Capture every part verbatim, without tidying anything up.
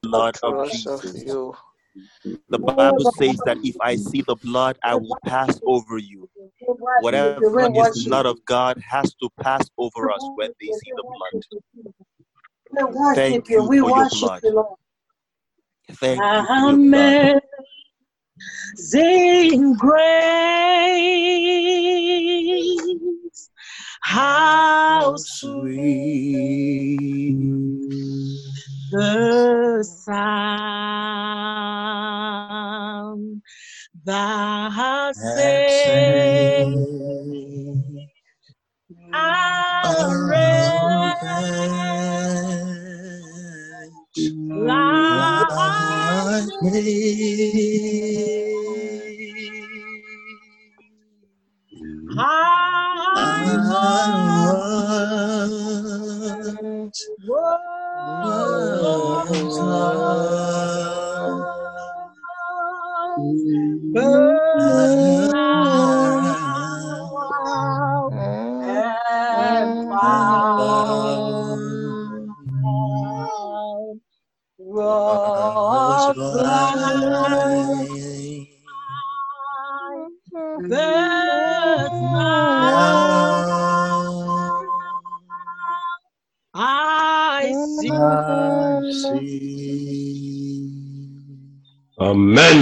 blood of Jesus. The Bible says that if I see the blood, I will pass over you. Whatever is blood of God has to pass over us when they see the blood. Thank you for your blood. Thank you for your blood. Amazing grace, how sweet the sound that saved a wretch like me. I see. Amen.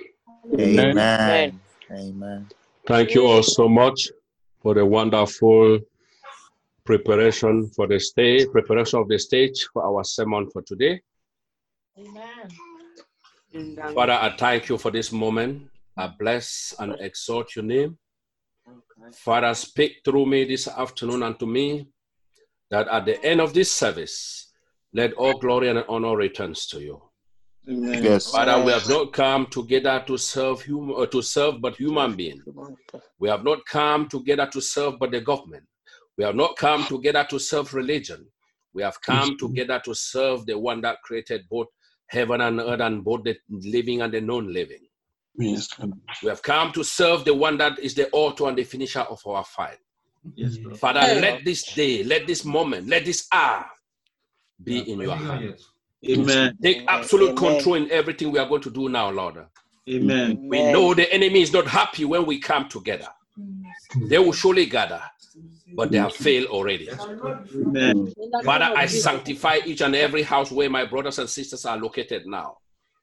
Amen. Amen. Thank you all so much for the wonderful preparation for the stage, preparation of the stage for our sermon for today. Amen. Father, I thank you for this moment. I bless and exalt your name. Father, speak through me this afternoon unto me, that at the end of this service, let all glory and honor returns to you. Amen. Yes. Father, we have not come together to serve hum- uh, to serve but human beings. We have not come together to serve but the government. We have not come together to serve religion. We have come together to serve the one that created both heaven and earth and both the living and the non-living. Yes. We have come to serve the one that is the author and the finisher of our fight. Yes, Father, let this day, let this moment, let this hour be in your hands. Amen. Take absolute Amen. control in everything we are going to do now, Lord. Amen. We know the enemy is not happy when we come together. They will surely gather, but they have failed already. Amen. Father, I sanctify each and every house where my brothers and sisters are located now.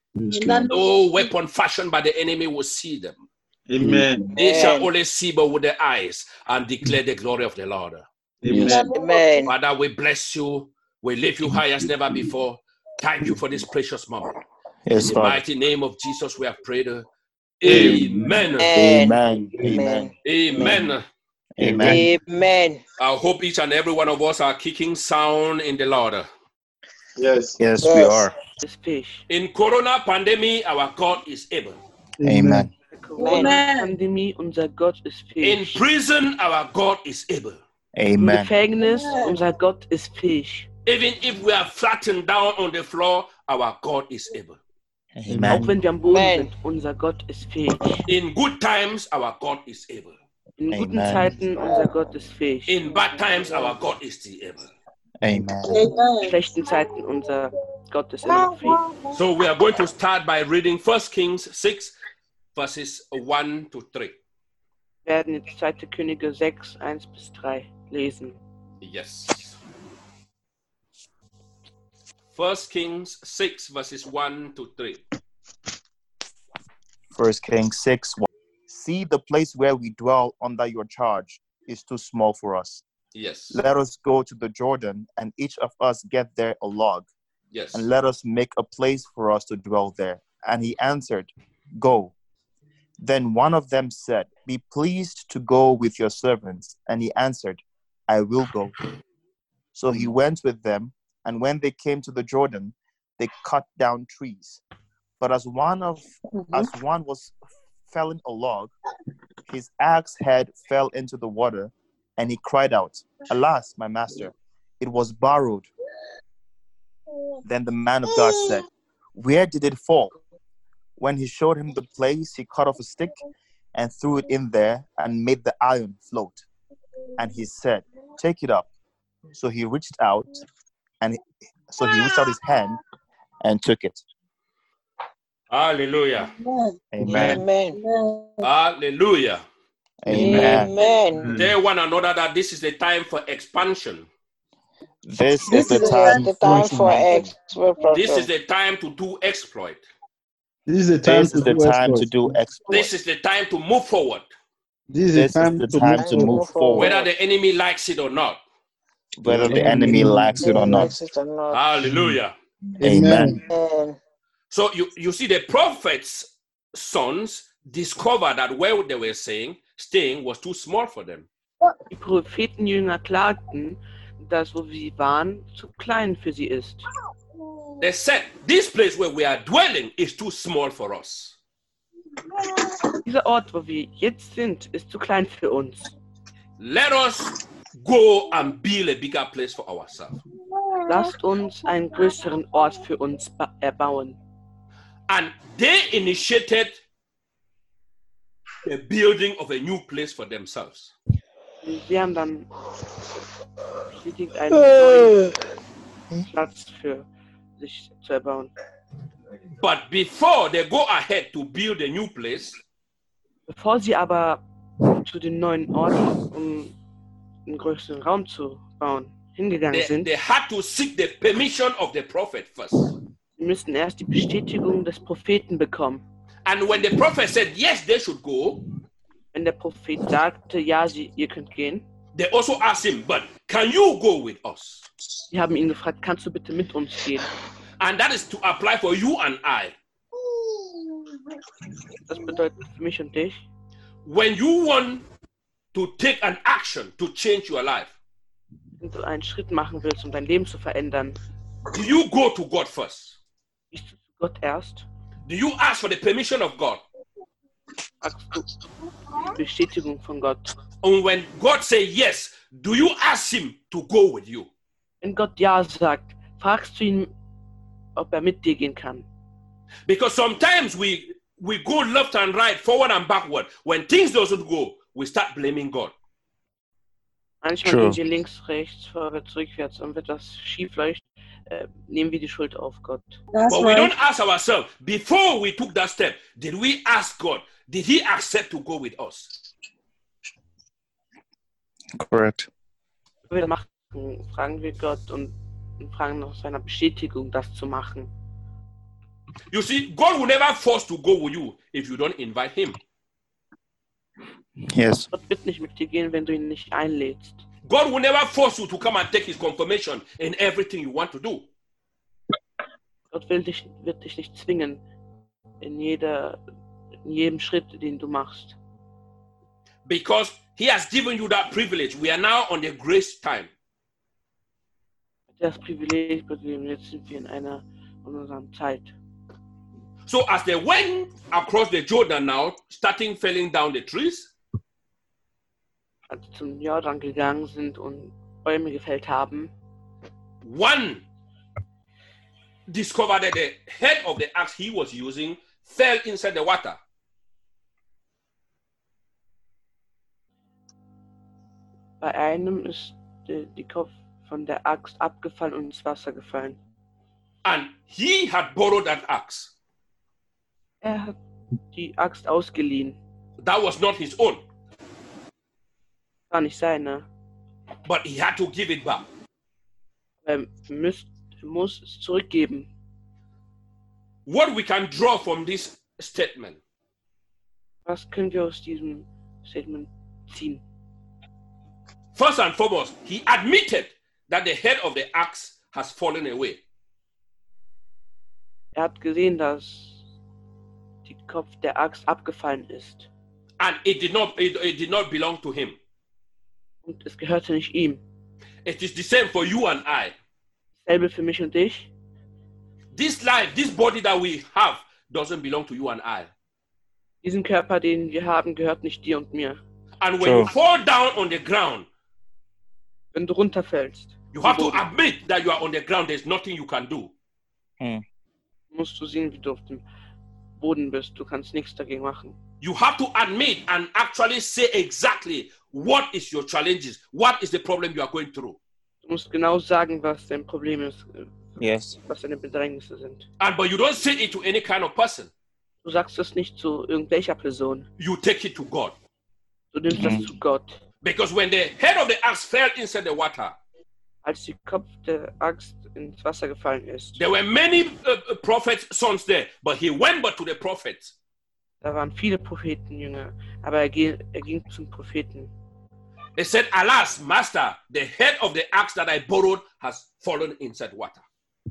No weapon fashioned by the enemy will see them. Amen. They shall only see but with their eyes and declare the glory of the Lord. Amen. Amen. Father, we bless you. We lift you high as never before. Thank you for this precious moment. Yes, In the Lord. mighty name of Jesus, we have prayed. Amen. Amen. Amen. Amen. Amen. Amen. Amen. I hope each and every one of us are kicking sound in the Lord. Yes. Yes, Yes. we are. In Corona pandemic, our God is able. Amen. Corona-Pandemie, unser Gott ist In fähig. prison, our God is able. Im Amen. Gefängnis, unser Gott ist fähig. Even if we are flattened down on the floor, our God is able. Auch Amen. wenn wir am Boden Amen. sind, unser Gott ist fähig. In good times, our God is able. In guten Amen. Zeiten, unser Gott ist fähig. In bad times, our God is still able. Amen. In schlechten Zeiten, unser Gott ist immer noch fähig. So we are going to start by reading First Kings six, verses one to three. Wir werden jetzt zweite Könige sechs, eins bis drei lesen. Yes. First Kings six, verses one to three. First Kings six. one. See, the place where we dwell under your charge is too small for us. Yes. Let us go to the Jordan, and each of us get there a log, Yes. and let us make a place for us to dwell there. And he answered, Go. Then one of them said, Be pleased to go with your servants. And he answered, I will go. So he went with them, and when they came to the Jordan, they cut down trees. But as one of as one was felling a log, his axe head fell into the water, and he cried out, Alas, my master, it was borrowed. Then the man of God said, Where did it fall? When he showed him the place, he cut off a stick and threw it in there and made the iron float. And he said, Take it up. So he reached out, and so he reached out his hand and took it. Hallelujah. Amen. Amen. Hallelujah. Amen. Amen. Tell one another that this is the time for expansion. This This is the is the time. The time for for expansion. expert This is program. the time to do exploit. This is the time This to is the do time to exploit. do exploit. This is the time to move forward, This is This the is time the to time move to forward. move forward, whether the enemy likes it or not. whether the Whether enemy the likes it or enemy not. Likes it or not. Hallelujah. Amen. Amen. So you, you see, the prophets' sons discovered that where they were saying, staying was too small for them. Die Prophetenjünger klagten, dass wo sie waren, zu klein für sie ist. They said, this place where we are dwelling is too small for us. Dieser Ort, wo wir jetzt sind, ist zu klein für uns. Let us go and build a bigger place for ourselves. Lasst uns einen größeren Ort für uns ba- erbauen. And they initiated the building of a new place for themselves. Und sie haben dann bestätigt, einen neuen Platz für sich zu erbauen. But before they go ahead to build a new place, Bevor sie aber zu dem neuen Ort, um einen größeren Raum zu bauen, hingegangen they, sind, they had to seek the permission of the prophet first. sie müssten erst die Bestätigung des Propheten bekommen. And when the prophet said, yes, they should go, Wenn der Prophet sagte, ja, sie, ihr könnt gehen, they also asked him, but can you go with us? sie haben ihn gefragt, kannst du bitte mit uns gehen? And that is to apply for you and I. Das bedeutet für mich und dich, When you want to take an action to change your life, wenn du einen Schritt machen willst, um dein Leben zu verändern, do you go to God first? gehst du zu Gott erst, Do you ask for the permission of God? fragst du die Bestätigung von Gott. And when God say yes, do you ask him to go with you? Wenn Gott ja sagt, fragst du ihn, ob er mit dir gehen kann. Because sometimes we we go left and right, forward and backward. When things doesn't go, we start blaming God. Manchmal True. gehen wir links, rechts, vorwärts, rückwärts und wenn etwas schief läuft, äh, nehmen wir die Schuld auf Gott. That's But we right. don't ask ourselves, before we took that step, did we ask God? Did he accept to go with us? Correct. Wenn wir das machen, fragen wir Gott und, und fragen nach seiner Bestätigung, das zu machen. You see, God will never force to go with you if you don't invite him. Yes. Gott wird nicht mit dir gehen, wenn du ihn nicht einlädst. God will never force you to come and take his confirmation in everything you want to do. Gott will dich, wird dich nicht zwingen in, jeder, in jedem Schritt, den du machst. Because he has given you that privilege. We are now on the grace time. Das Privileg begeben, jetzt sind wir in einer in unserer Zeit. So as they went across the Jordan now, starting felling down the trees, Als sie zum Jordan gegangen sind und Bäume gefällt haben, one discovered that the head of the axe he was using fell inside the water. bei einem ist der, die Kopf von der Axt abgefallen und ins Wasser gefallen. And he had borrowed that axe. Er hat die Axt ausgeliehen. That was not his own, War nicht seine. but he had to give it back. Er, müsst, er muss es zurückgeben. What we can draw from this statement Was können wir aus diesem Statement ziehen? first and foremost, he admitted that the head of the axe has fallen away. Er hat gesehen, dass die Kopf der Axt abgefallen ist. And it did not it, it did not belong to him. Und es gehörte nicht ihm. It is the same for you and I. Dasselbe für mich und dich. This life, this body that we have doesn't belong to you and I. Diesen Körper, den wir haben, gehört nicht dir und mir. And when True. you fall down on the ground, Wenn du runterfällst, you have to Boden, admit that you are on the ground. There's nothing you can do. musst du sehen, wie du auf dem Boden bist. Du kannst nichts dagegen machen. You have to admit and actually say exactly what is your challenges, what is the problem you are going through. Du musst genau sagen, was dein Problem ist, Yes. was deine Bedrängnisse sind. And but you don't say it to any kind of person. Du sagst es nicht zu irgendwelcher Person. You take it to God. Du nimmst das Mhm. zu Gott. Because when the head of the axe fell inside the water, Als der Kopf der Axt ins Wasser gefallen ist, there were many uh, prophets' sons there, but he went but to the prophets. da waren viele Prophetenjünger, aber er, ge er ging zum Propheten. He said, "Alas, master, the head of the axe that I borrowed has fallen inside water."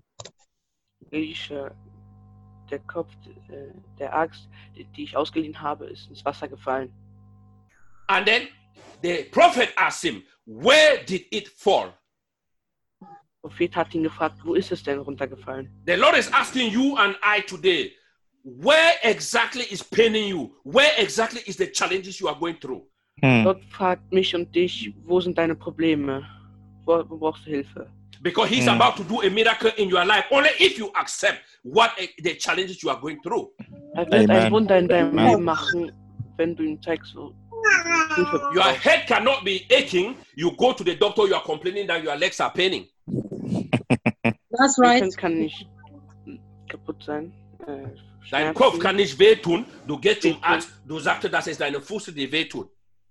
Elisha, der Kopf äh, der Axt, die, die ich ausgeliehen habe, ist ins Wasser gefallen. And then the prophet asked him, "Where did it fall?" Der Prophet hat ihn gefragt, wo ist es denn runtergefallen? The Lord is asking you and I today, where exactly is paining you? Where exactly is the challenges you are going through? Hmm. Gott fragt mich und dich, wo sind deine Probleme? Wo, wo brauchst du Hilfe? Because he's Mm. about to do a miracle in your life only if you accept what eh, the challenges you are going through. Er wird ein Amen. Wunder in deinem Amen. Leben machen, wenn du ihm zeigst, wo du Hilfe Your brauchst. head cannot be aching. You go to the doctor, you are complaining that your legs are paining. That's Dein right. Kind kann nicht kaputt sein. Äh, Dein Schmerzen. Kopf kann nicht wehtun. Du gehst zum Arzt, du sagst, das ist deine Fuß, die wehtun.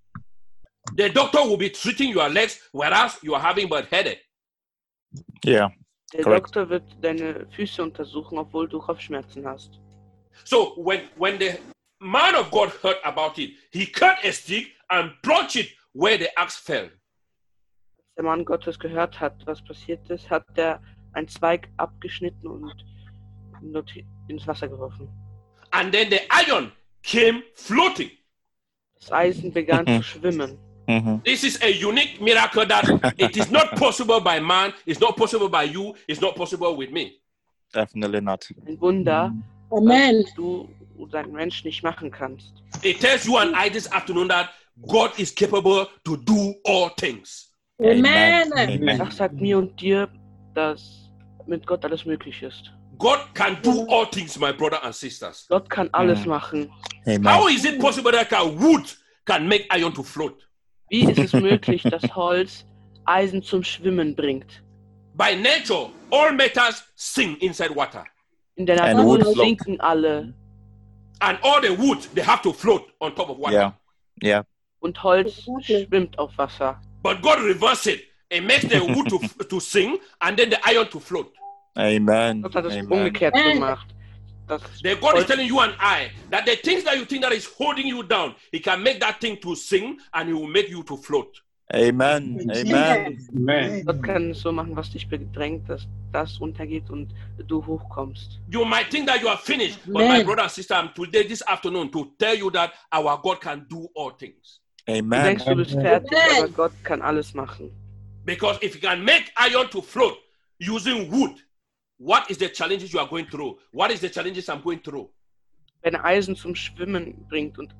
The doctor will be treating your legs, whereas you are having but headache. Yeah. Der Correct. Doktor wird deine Füße untersuchen, obwohl du Kopfschmerzen hast. So when, when the man of God heard about it, he cut a stick and plunged it where the axe fell. Als der Mann Gottes gehört hat, was passiert ist, hat er einen Zweig abgeschnitten und dort ins Wasser geworfen. And then the iron came floating. Das Eisen begann Mhm. zu schwimmen. Mhm. This is a unique miracle that it is not possible by man, it's not possible by you, it's not possible with me. Definitely not. Ein Wunder, Amen. was du und ein Mensch nicht machen kannst. It tells you and I this afternoon that God is capable to do all things. Amen. Amen. Das sagt mir und dir, dass mit Gott alles möglich ist. God can do all things, my brother and sisters. Gott kann alles Mhm. machen. How Amen. is it possible that a wood can make iron to float? Wie ist es möglich, dass Holz Eisen zum Schwimmen bringt? By nature, all metals sink inside water. In der And Natur wood float. sinken alle And all the wood, they have to float on top of water. Yeah. Yeah. und Holz schwimmt auf Wasser. But God reverses it. It makes the wood to, to sink and then the iron to float. Amen. Gott hat es Amen. umgekehrt Amen. gemacht. Das The God is Holz, telling you and I that the things that you think that is holding you down, He can make that thing to sink and He will make you to float. Amen. Amen. Amen. Gott kann es so machen, was dich bedrängt, dass das runtergeht und du hochkommst. You might think that you are finished, but my Amen. brother and sister, I'm today, this afternoon, to tell you that our God can do all things. Du Amen. denkst, du bist fertig, Amen. aber Gott kann alles machen. Because if He can make iron to float using wood, what is the challenges you are going through? What is the challenges I'm going through? Wenn er Eisen zum Schwimmen bringt und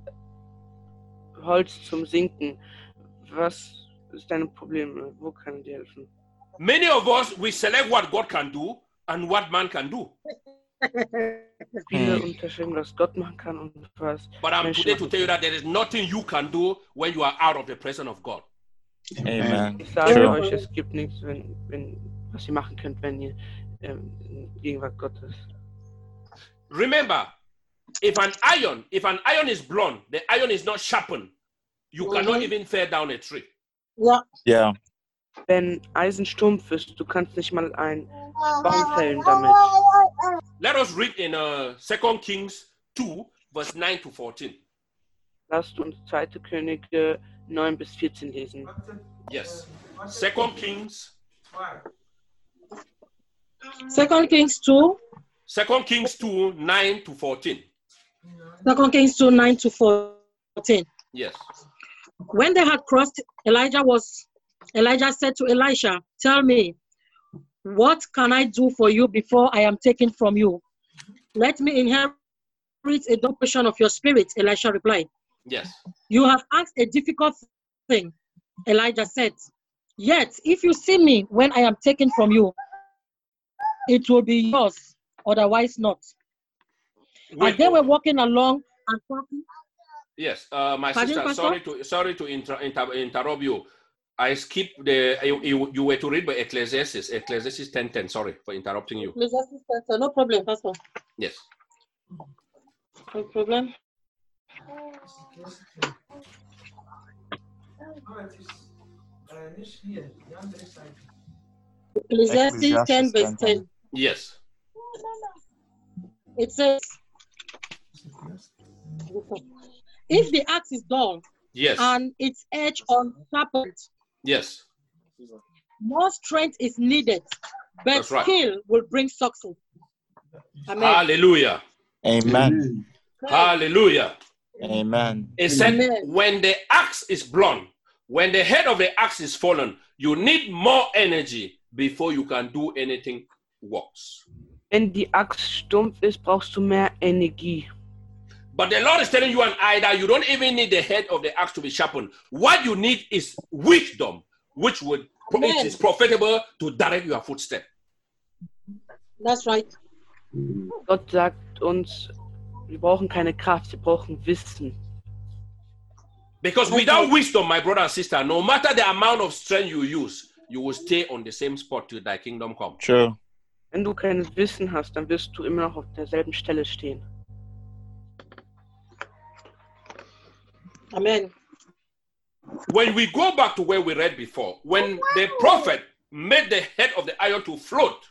Holz zum Sinken, was ist dein Problem? Wo kann er dir helfen? Many of us, we select what God can do and what man can do. Viele Hm. unterscheiden, was Gott machen kann und was But I'm Menschen today to machen tell you können. that there is nothing you can do when you are out of the presence of God. Amen. Ich sage True. euch, es gibt nichts, wenn, wenn, was ihr machen könnt, wenn ihr ähm, in Gegenwart Gottes. Remember, if an iron, if an iron is blunt, the iron is not sharpened, you cannot Mhm. even fall down a tree. Yeah. Yeah. Wenn Eisen stumpf ist, du kannst nicht mal einen Baum fällen damit. Let us read in uh, Second Kings two, verse nine to fourteen. Lasst uns zweite Könige neun bis vierzehn lesen. Yes. Second Kings, Second Kings two. Second Kings two, nine to fourteen. Second Kings two, nine to fourteen. Yes. When they had crossed, Elijah was Elijah said to Elisha, "Tell me, what can I do for you before I am taken from you? Let me inherit a double portion of your spirit," Elisha replied. Yes. "You have asked a difficult thing," Elijah said. "Yet, if you see me when I am taken from you, it will be yours, otherwise not." Wait, As they were walking along and talking, yes, uh, my Pardon, sister, Pastor? sorry to sorry to inter, inter, interrupt you. I skipped the, you, you, you were to read by Ecclesiastes, Ecclesiastes ten ten. Sorry for interrupting you. Ecclesiastes ten, no problem, Pastor. Yes. No problem. Ecclesiastes ten, verse ten. Yes. It says, if the axe is dull Yes. and its edge unsharpened, Yes. more strength is needed, but That's right. skill will bring success. Amen. Hallelujah. Amen. Hallelujah. Amen. It said, Amen. when the axe is blunt, when the head of the axe is fallen, you need more energy before you can do anything works. Wenn die Axt stumpf ist, brauchst du mehr Energie. But the Lord is telling you and I that you don't even need the head of the axe to be sharpened. What you need is wisdom, which would Amen. it is profitable to direct your footstep. That's right. Gott sagt uns, wir brauchen keine Kraft, wir brauchen Wissen. Because without wisdom, my brother and sister, no matter the amount of strength you use, you will stay on the same spot till thy kingdom come. True. Wenn du kein Wissen hast, dann wirst du immer noch auf derselben Stelle stehen. Amen. When we go back to where we read before, when the prophet made the head of the iron to float,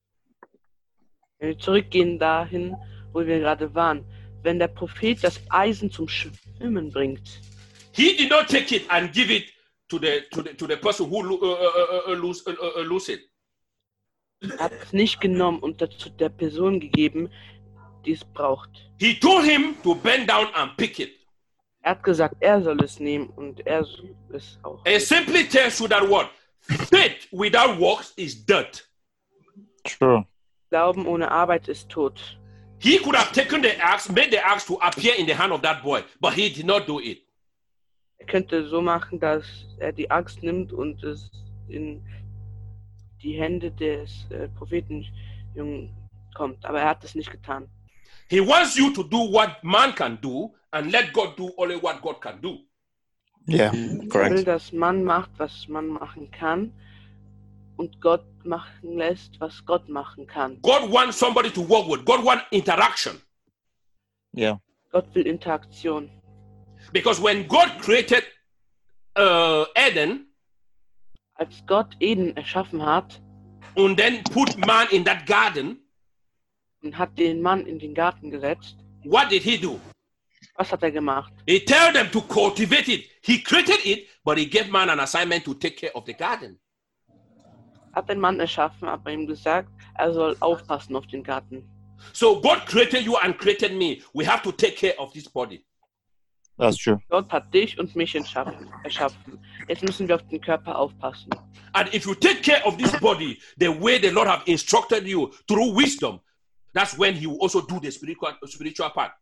Wenn wir zurückgehen dahin, wo wir gerade waren, wenn der Prophet das Eisen zum Schwimmen bringt, he did not take it and give it to the to the to the person who lo- uh, uh, uh, uh, lose, uh, uh, lose it. er hat es nicht genommen und dazu der Person gegeben, die es braucht. He told him to bend down and pick it. Er hat gesagt, er soll es nehmen und er soll es auch. It simply tells you that what faith without works is dirt. True. Glauben ohne Arbeit ist tot. He could have taken the axe, made the axe to appear in the hand of that boy, but he did not do it. Er könnte so machen, dass er die Axt nimmt und es in die Hände des äh, Prophetenjungen kommt, aber er hat es nicht getan. He wants you to do what man can do and let God do only what God can do. Yeah. Er will, Correct. dass man macht, was man machen kann und Gott machen lässt, was Gott machen kann. God wants somebody to work with. God wants interaction. Yeah. Gott will Interaktion. Because when God created uh, Eden Als Gott Eden erschaffen hat and then put man in that garden, und hat den Mann in den Garten gesetzt, what did he do? was hat er gemacht? He told them to cultivate it. He created it, but he gave man an assignment to take care of the garden. Hat den Mann erschaffen, aber ihm gesagt, er soll aufpassen auf den Garten. So God created you and created me. We have to take care of this body. That's true. Gott hat dich und mich erschaffen. erschaffen. Jetzt müssen wir auf den Körper aufpassen. And if you take care of this body the way the Lord have instructed you through wisdom, that's when he will also do the spiritual spiritual part.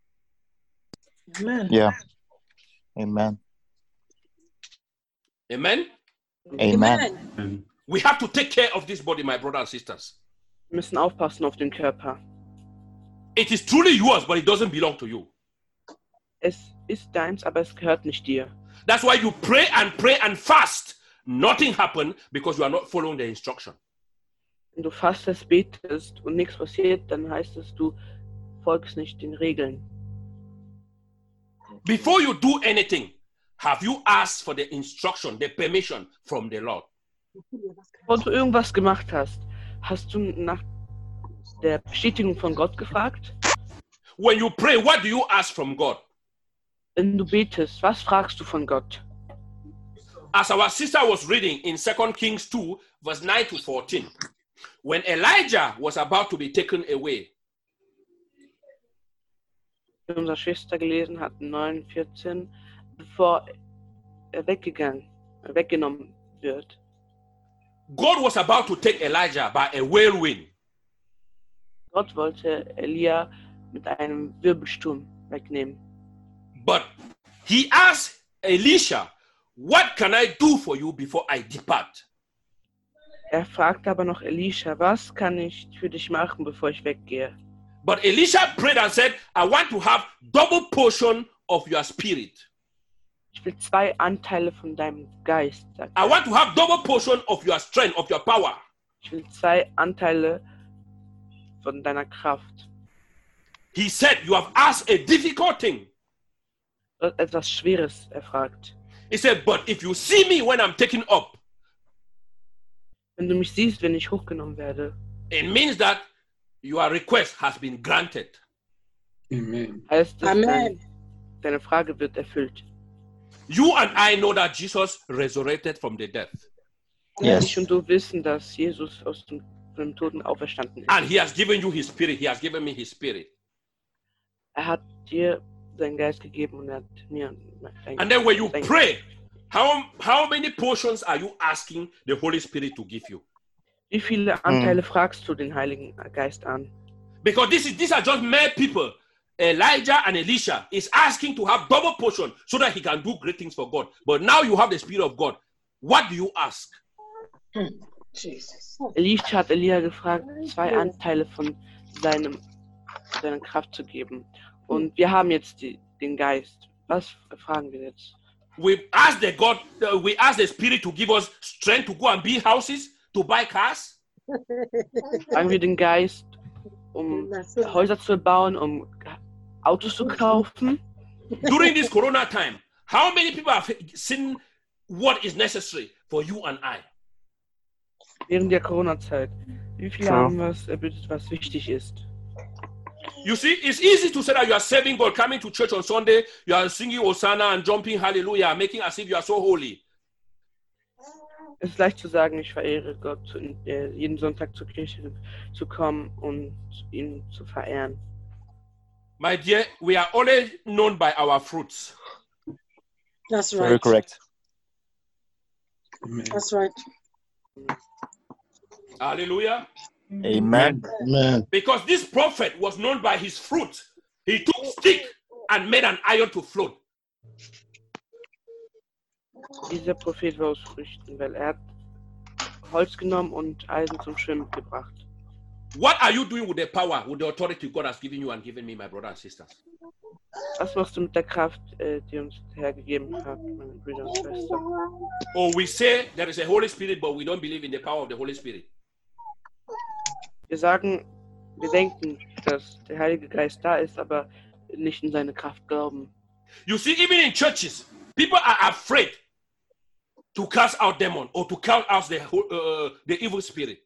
Amen. Yeah. Amen. Amen. Amen. We have to take care of this body, my brothers and sisters. Wir müssen aufpassen auf den Körper. It is truly yours, but it doesn't belong to you. Es ist deins, aber es gehört nicht dir. That's why you pray and pray and fast. Nothing happened because you are not following the instruction. Wenn du fastest, betest und nichts passiert, dann heißt es, du folgst nicht den Regeln. Before you do anything, have you asked for the instruction, the permission from the Lord? Bevor du irgendwas gemacht hast, hast du nach der Bestätigung von Gott gefragt? When you pray, what do you ask from God? Wenn du betest, was fragst du von Gott? As our sister was reading in Second Kings two, verse nine to fourteen, when Elijah was about to be taken away, Wie unsere Schwester gelesen hat, neun vierzehn, bevor er weggegangen, weggenommen wird. God was about to take Elijah by a whirlwind. Gott wollte Elia mit einem Wirbelsturm wegnehmen. But he asked Elisha, what can I do for you before I depart? Er fragte aber noch Elisha, was kann ich für dich machen, bevor ich weggehe? But Elisha prayed and said, I want to have double portion of your spirit. Ich will zwei Anteile von deinem Geist, sagt I er. want to have double portion of your strength, of your power. Ich will zwei Anteile von deiner Kraft. He said, you have asked a difficult thing. Etwas Schweres, er fragt. He said, but if you see me when I'm taken up, Wenn du mich siehst, wenn ich hochgenommen werde, it means that your request has been granted. Amen. heißt es, Amen. dein, deine Frage wird erfüllt. You and I know that Jesus resurrected from the death. Yes. Ich und du wissen, dass Jesus aus dem, von dem Toten auferstanden ist. And he has given you his spirit. He has given me his spirit. Er hat dir seinen Geist gegeben und er hat mir seinen And then when you sein- pray, how, how many portions are you asking the Holy Spirit to give you? Wie viele Anteile fragst du den Heiligen Geist an? Because this is, these are just mere people. Elijah and Elisha is asking to have double portion so that he can do great things for God. But now you have the Spirit of God. What do you ask? Jesus. Elisha hat Elia gefragt, zwei Anteile von seinem, seiner Kraft zu geben. Und wir haben jetzt die, den Geist. Was fragen wir jetzt? We ask the God, uh, we ask the Spirit to give us strength to go and build houses, to buy cars. Fragen wir den Geist, um Häuser zu bauen, um Autos zu kaufen? During this Corona time, how many people have seen what is necessary for you and I? Während der Corona-Zeit. Wie viele True. haben was erbittet, was wichtig ist? You see, it's easy to say that you are serving God, coming to church on Sunday, you are singing Hosanna and jumping Hallelujah, making as if you are so holy. Es ist leicht zu sagen, ich verehre Gott, und, äh, jeden Sonntag zur Kirche zu kommen und ihn zu verehren. My dear, we are only known by our fruits. That's Very right. correct. Amen. That's right. Hallelujah. Amen. Amen. Because this prophet was known by his fruit. He took stick and made an iron to float. Dieser Prophet war aus Früchten, weil er hat Holz genommen und Eisen zum Schwimmen gebracht. What are you doing with the power, with the authority God has given you and given me, my brothers and sisters? Was machst du mit der Kraft, äh, die uns der Herr gegeben hat, meine Brüder und Schwestern? Or we say there is a Holy Spirit, but we don't believe in the power of the Holy Spirit. Wir sagen, wir denken, dass der Heilige Geist da ist, aber nicht in seine Kraft glauben. You see, even in churches, people are afraid to cast out demon or to cast out the, uh, the evil spirit.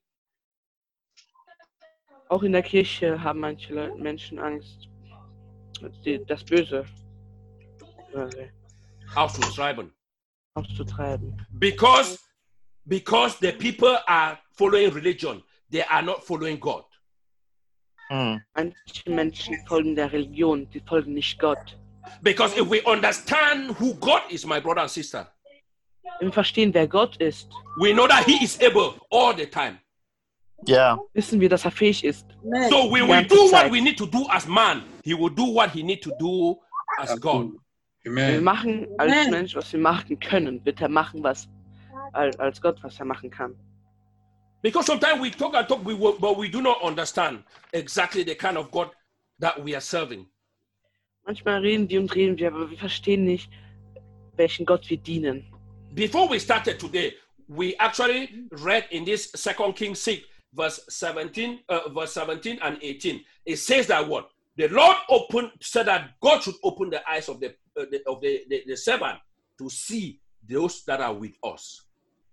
Auch in der Kirche haben manche Leute, Menschen Angst, die, das Böse äh, Auszutreiben. auszutreiben. Because, because the people are following religion, they are not following God. Mm. Manche Menschen folgen der Religion, die folgen nicht Gott. Because if we understand who God is, my brother and sister, Wenn wir verstehen, wer Gott ist, we know that He is able all the time. Yeah. wissen wir, dass er fähig ist. Amen. So when we ganze do what Zeit. we need to do as man, He will do what He need to do as God. Wenn wir Amen. machen als Amen. Mensch, was wir machen können, wird er machen, was als als Gott, was er machen kann. Because sometimes we talk and talk, we will, but we do not understand exactly the kind of God that we are serving. Manchmal reden wir und reden wir, aber wir verstehen nicht, welchen Gott wir dienen. Before we started today, we actually read in this Second Kings six, verse seventeen, uh, verse seventeen and eighteen. It says that what the Lord opened, said that God should open the eyes of the, uh, the of the, the, the servant to see those that are with us.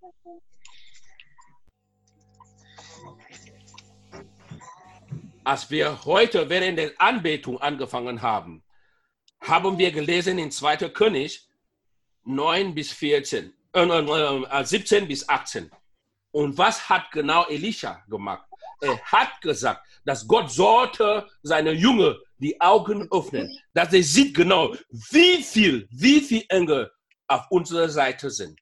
Als wir heute während der Anbetung angefangen haben, haben wir gelesen in zweiter König neun bis vierzehn, äh, äh, siebzehn bis achtzehn. Und was hat genau Elisha gemacht? Er hat gesagt, dass Gott sollte seine Jünger die Augen öffnen, dass er sieht genau, wie viel, wie viel Engel auf unserer Seite sind.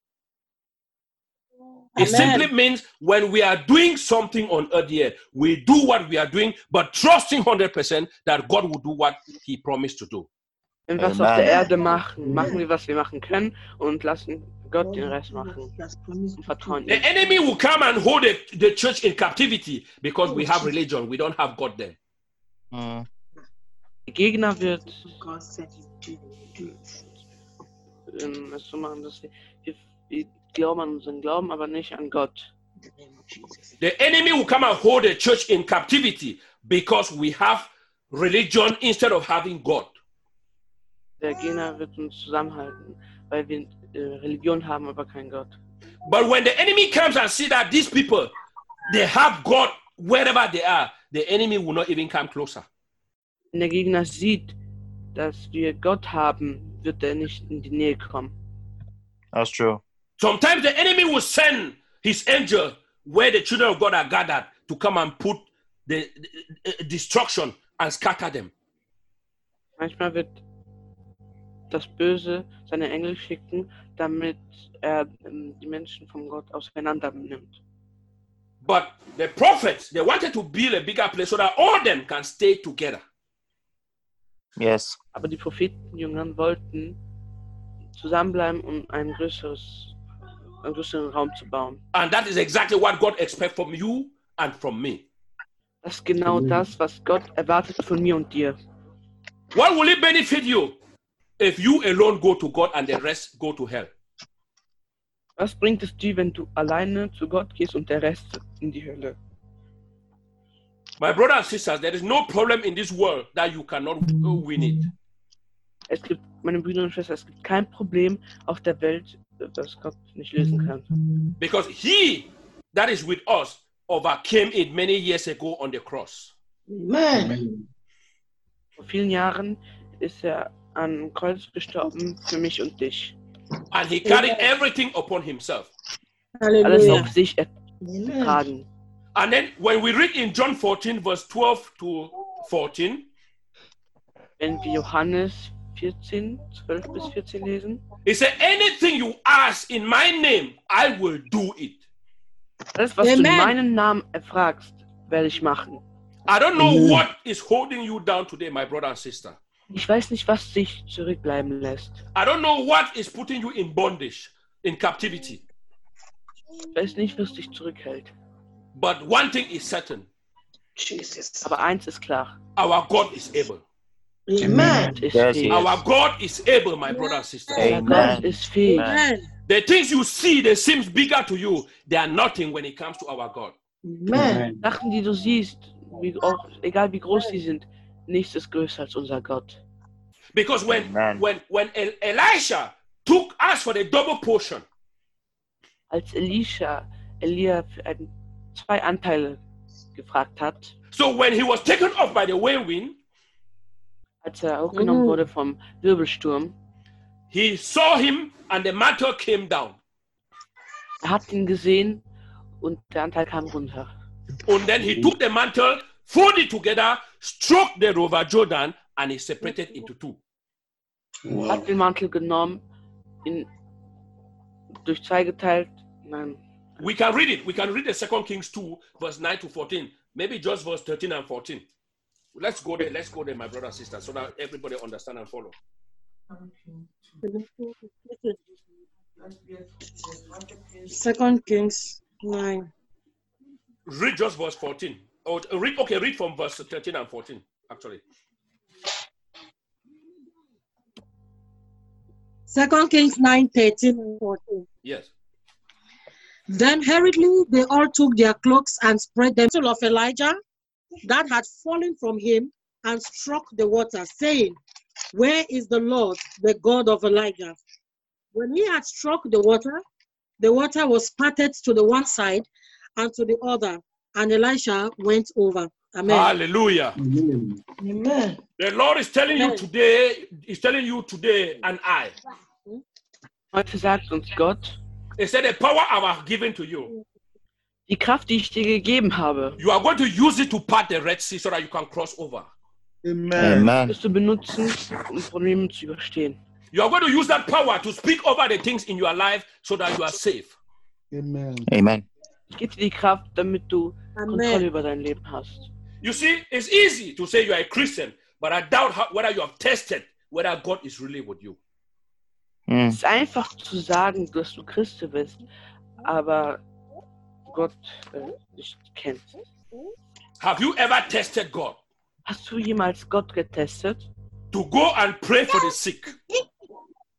It Amen. simply means when we are doing something on earth here, we do what we are doing, but trusting one hundred percent that God will do what He promised to do. Wenn wir was Amen. auf der Erde machen, machen wir, was wir machen können und lassen Gott den Rest machen und vertrauen The ihm. enemy will come and hold the, the church in captivity because we have religion. We don't have God there. Mm. Der Gegner wird ähm, es so machen, dass wir, wir, wir glauben an unseren Glauben, aber nicht an Gott. The enemy will come and hold the church in captivity because we have religion instead of having God. Der Gegner wird uns zusammenhalten, weil wir äh, Religion haben, aber kein Gott. But when the enemy comes and see that these people, they have God wherever they are, the enemy will not even come closer. Wenn der Gegner sieht, dass wir Gott haben, wird er nicht in die Nähe kommen. That's true. Sometimes the enemy will send his angel where the children of God are gathered to come and put the, the, the destruction and scatter them. Manchmal wird das Böse seine Engel schicken, damit er ähm, die Menschen von Gott auseinander nimmt. But the prophets, they wanted to build a bigger place so that all of them can stay together. Yes. Aber die Prophetenjüngern wollten zusammenbleiben, um ein größeres, einen größeren Raum zu bauen. And that is exactly what God expects from you and from me. Das ist genau das, was Gott erwartet von mir und dir. What will it benefit you if you alone go to God and the rest go to hell? Was bringt es dir, wenn du alleine zu Gott gehst und der Rest in die Hölle? My brothers and sisters, there is no problem in this world that you cannot win it. Es gibt, meine Brüder und Schwestern, es gibt kein Problem auf der Welt, das Gott nicht lösen kann. Because he that is with us overcame it many years ago on the cross. Amen. Vor vielen Jahren ist er am Kreuz gestorben für mich und dich. And he carried everything upon himself. Alles Hallelujah. auf sich Amen. ertragen. And then when we read in John fourteen, verse twelve to fourteen, Wenn wir Johannes vierzehn, zwölf bis vierzehn lesen, he said, anything you ask in my name, I will do it. alles, was du in Amen. meinen Namen erfragst, werde ich machen. I don't know what is holding you down today, my brother and sister. Ich weiß nicht, was dich zurückbleiben lässt. I don't know what is putting you in bondage, in captivity. Ich weiß nicht, was dich zurückhält. But one thing is certain, Jesus. Aber eins ist klar. our God is able. Amen. Gott ist Yes, fähig. he is. Our God is able, my brother and sister. Unser Amen. Gott ist fähig. Amen. The things you see, they seem bigger to you. They are nothing when it comes to our God. Amen. Sachen, die du siehst, wie, auch, egal wie groß sie sind, nichts ist größer als unser Gott. Because when, Amen. when, when El- Elisha took us for the double portion, Als Elisha Elia für ein, zwei Anteile gefragt hat, so when he was taken off by the whirlwind, als er aufgenommen Mhm. wurde vom Wirbelsturm, he saw him and the mantle came down. er hat ihn gesehen und der Anteil kam runter. And then he took the mantle, folded it together, stroked the river Jordan, and he separated into two. Er Wow. hat den Mantel genommen, ihn durch zwei geteilt. Nein, We can read it. We can read the Second Kings two, verse nine to fourteen. Maybe just verse thirteen and fourteen. Let's go there. Let's go there, my brother and sister, so that everybody understand and follow. Second Kings nine. Read just verse fourteen. Oh, read. Okay, read from verse thirteen and fourteen. Actually, Second Kings nine, thirteen and fourteen. yes. Then hurriedly they all took their cloaks and spread them of Elijah that had fallen from him and struck the water, saying, Where is the Lord, the God of Elijah? When he had struck the water, the water was parted to the one side and to the other, and Elisha went over. Amen. Hallelujah. Amen. Amen. The Lord is telling you Amen. today. Is telling you today, and I. heute sagt uns Gott, He said, the power I have given to you, die Kraft, die ich dir gegeben habe, you are going to use it to part the Red Sea so that you can cross over. Amen. Amen. wirst du benutzen, um Probleme zu überstehen. You are going to use that power to speak over the things in your life so that you are safe. Amen. Amen. Ich gebe dir die Kraft, damit du Kontrolle Amen. über dein Leben hast. You see, it's easy to say you are a Christian, but I doubt how, whether you have tested whether God is really with you. Mm. Es ist einfach zu sagen, dass du Christ bist, aber Gott äh, nicht kennt. Have you ever tested God Hast du jemals Gott getestet, to go and pray for the sick?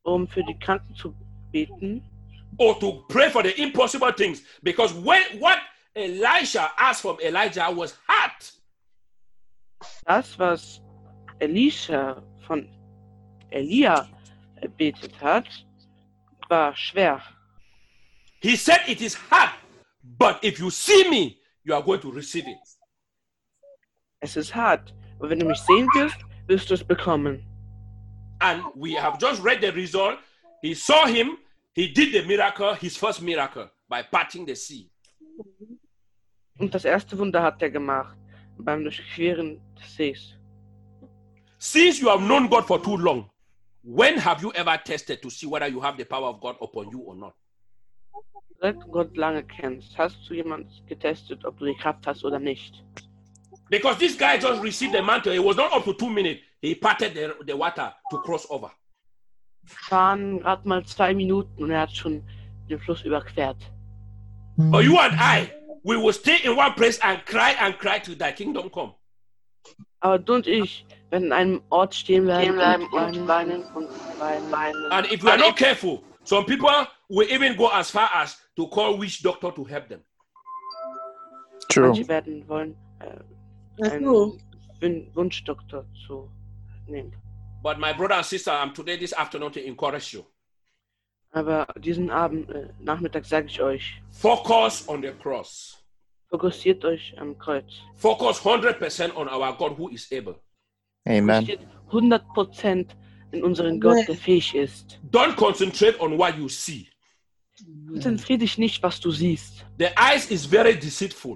um für die Kranken zu beten or to pray for the impossible things. Because when what Elisha asked from Elijah was hard. das, was Elisha von Elia erbetet hat, war schwer. He said it is hard, but if you see me, you are going to receive it. Es ist hart, aber wenn du mich sehen wirst, wirst du es bekommen. And we have just read the result. He saw him, he did the miracle, his first miracle, by parting the sea. Und das erste Wunder hat er gemacht, beim Durchqueren des Sees. Since you have known God for too long, when have you ever tested to see whether you have the power of God upon you or not? Seit du Gott lange kennst, hast du jemand getestet, ob du die Kraft hast oder nicht? Because this guy just received the mantle. It was not up to two minutes. He parted the, the water to cross over. Es waren gerade mal zwei Minuten und er hat schon den Fluss überquert. But you and I, we will stay in one place and cry and cry till thy kingdom come. Aber du und ich werden an einem Ort stehen bleiben, und weinen, weinen und weinen. And if we are not careful, some people will even go as far as to call witch doctor to help them. True. Manche werden wollen, äh, einen Wun- Wunschdoktor zu nehmen. But my brother and sister, I'm today this afternoon to encourage you. Aber diesen Abend, äh, Nachmittag sage ich euch, Focus on the cross. fokussiert euch am Kreuz. Focus one hundred percent on our God who is able. Amen. Fokussiert hundert Prozent in unseren Gott, der fähig ist. Don't concentrate on what you see. Konzentrier dich nicht, was du siehst. The eyes is very deceitful.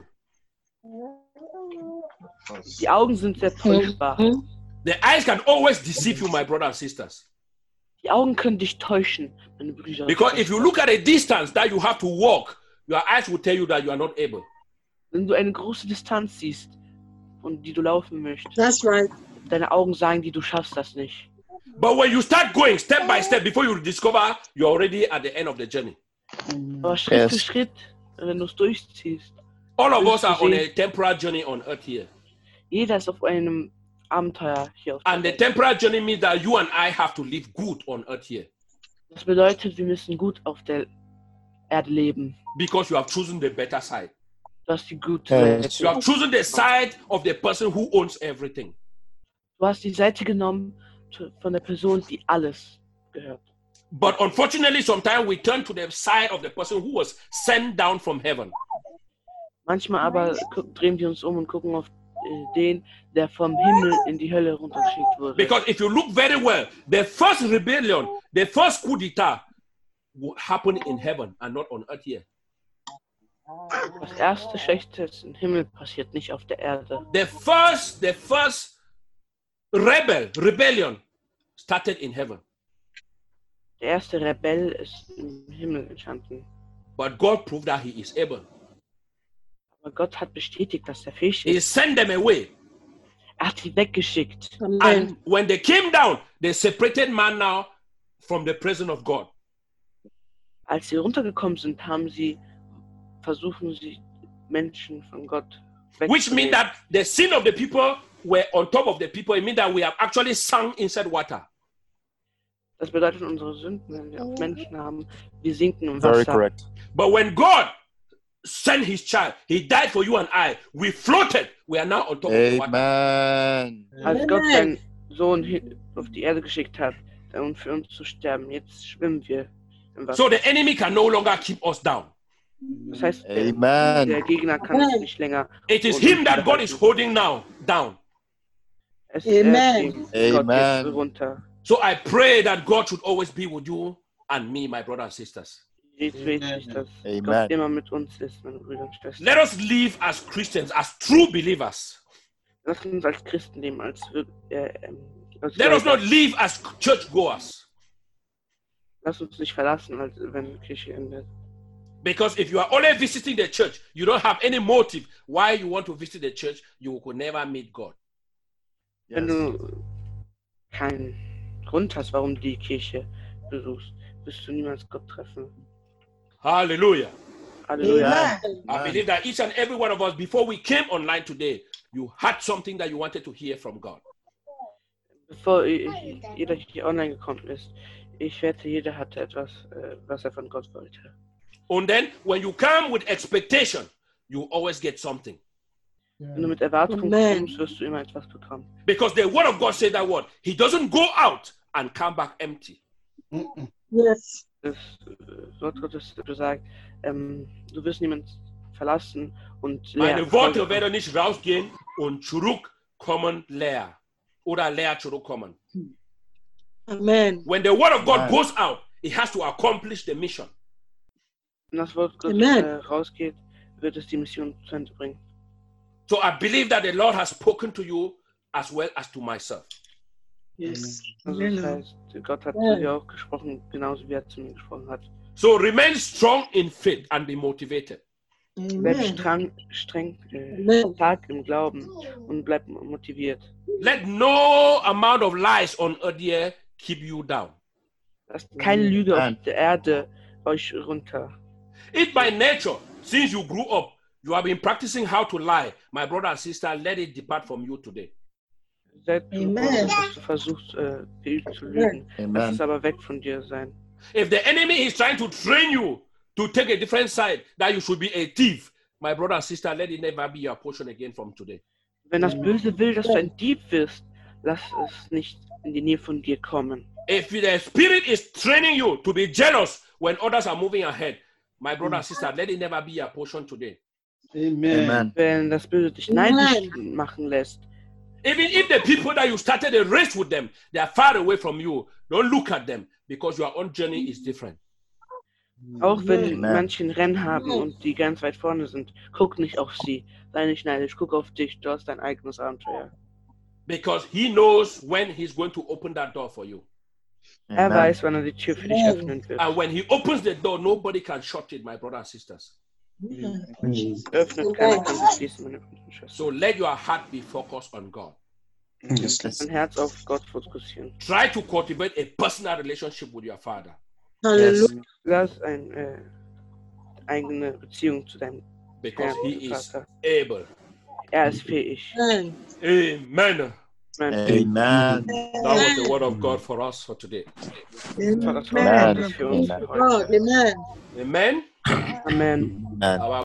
Die Augen sind sehr täuschbar. The eyes can always deceive you, my brothers and sisters. Die Augen können dich täuschen, meine Brüder. und Because if Schwestern. you look at the distance that you have to walk, your eyes will tell you that you are not able. Wenn du eine große Distanz siehst, von die du laufen möchtest, That's right. deine Augen sagen dir, du schaffst das nicht. But when you start going step by step, before you discover you're already at the end of the journey. Aber Schritt Yes. für Schritt, wenn du es durchziehst, All of us Willst du are on a sehen? temporal journey on earth here. jeder ist auf einem Abenteuer hier auf der And the Welt. temporal journey means that you and I have to live good on earth here. Das bedeutet, wir müssen gut auf der Erde leben. Because you have chosen the better side. Du hast die gute Yes. You have chosen the side of the person who owns everything. Du hast die Seite genommen zu- von der Person, die alles gehört. But unfortunately, sometimes we turn to the side of the person who was sent down from heaven. Manchmal aber gu- drehen wir uns um und gucken auf äh, den, der vom Himmel in die Hölle runtergeschickt wurde. Because if you look very well, the first rebellion, the first coup d'etat will happen in heaven and not on earth here. Das erste Schlechte ist im Himmel passiert, nicht auf der Erde. The first, the first rebel, rebellion started in heaven. Der erste Rebell ist im Himmel entstanden. But God proved that he is able. Aber Gott hat bestätigt, dass er fähig He ist. sent them away. Er hat sie weggeschickt. Amen. And when they came down, they separated man now from the presence of God. Als sie runtergekommen sind, haben sie versuchen sie Menschen von Gott Which means wegzunehmen. that the sin of the people were on top of the people. It means that we have actually sunk inside water. Das bedeutet, unsere Sünden, wenn wir auf Menschen haben, wir sinken im Very Wasser. correct. But when God sent his child, he died for you and I. We floated. We are now on top of the water. Amen. Als Amen. Gott seinen Sohn hin- auf die Erde geschickt hat, um für uns zu sterben, jetzt schwimmen wir im Wasser. So the enemy can no longer keep us down. Das heißt, der, Amen. der Gegner kann uns nicht länger. It is him that God is holding now down. Es ist Amen. er, gegen Gott jetzt Amen. runter. So I pray that God should always be with you and me, my brothers and sisters. Jetzt weiß ich, dass Amen. Gott immer mit uns ist, meine Brüder und Schwestern. Let us live as Christians, as true believers. Lass uns als Christen leben, als, wir- äh, ähm, als Let us not Gläubige. live as churchgoers. Lass uns nicht verlassen, als wenn die Kirche endet. Because if you are only visiting the church, you don't have any motive why you want to visit the church, you could never meet God. Wenn du keinen Grund hast, warum du die Kirche besuchst, wirst du niemals Gott treffen. Hallelujah. Halleluja. Amen. I believe that each and every one of us, before we came online today, you had something that you wanted to hear from God. Bevor i- jeder hier online gekommen ist, Ich wette, jeder hatte etwas, äh, was er von Gott wollte. And then when you come with expectation, you always get something. Wenn du mit Erwartungen Amen. kommst, wirst du immer etwas bekommen. Because the word of God said that word. He doesn't go out and come back empty. Mm-mm. Yes. Das äh, Wort Gottes sagt, ähm, du wirst niemand verlassen und leer. Meine Worte werden nicht rausgehen und zurückkommen leer. Oder leer zurückkommen. Amen. When the word of God Amen. goes out, it has to accomplish the mission. Wenn das Wort Gottes Amen. äh, rausgeht, wird es die Mission zu Ende bringen. So I believe that the Lord has spoken to you as well as to myself. Yes. Also Amen. das heißt, Gott hat Amen. zu dir auch gesprochen, genauso wie er zu mir gesprochen hat. So remain strong in faith and be motivated. Bleib Amen. streng, streng äh, Amen. stark im Glauben und bleib motiviert. Let no amount of lies on earth here keep you down. Lasst keine Lüge auf Amen. der Erde euch runter. If by nature, since you grew up, you have been practicing how to lie, my brother and sister, let it depart from you today. Seit du Amen. geboren bist, hast du versucht, äh, geübt zu lügen. Lass Amen. es aber weg von dir sein. If the enemy is trying to train you to take a different side, that you should be a thief, my brother and sister, let it never be your portion again from today. Wenn das Böse will, dass du ein Dieb wirst, lass es nicht in die Nähe von dir kommen. If the spirit is training you to be jealous when others are moving ahead, my brother and sister, let it never be your portion today. Amen. Amen. Wenn das Böse dich Amen. neidisch machen lässt, Even if the people that you started a race with them, they are far away from you, don't look at them because your own journey is different. auch wenn Amen. manche ein Rennen haben und die ganz weit vorne sind, guck nicht auf sie. Sei nicht neidisch, guck auf dich, du hast dein eigenes Abenteuer. Because he knows when he's going to open that door for you. Er Amen. weiß, wann er die Tür für dich Amen. öffnen wird. And when he opens the door, nobody can shut it, my brothers and sisters. Öffnet, keiner kann sie schließen, meine Brüder und Schwestern. So let your heart be focused on God. Yes. Dein Herz auf Gott fokussieren. Try to cultivate a personal relationship with your father. Hallelujah. Lass eine äh, eigene Beziehung zu deinem Because Herrn he und is Vater. able. Er ist fähig. Amen. Amen. Mein Amen. That was the word of God for us for today. Das war das Wort Amen. Gottes für uns Amen. für God, heute. amen. Amen. Amen. Amen. Our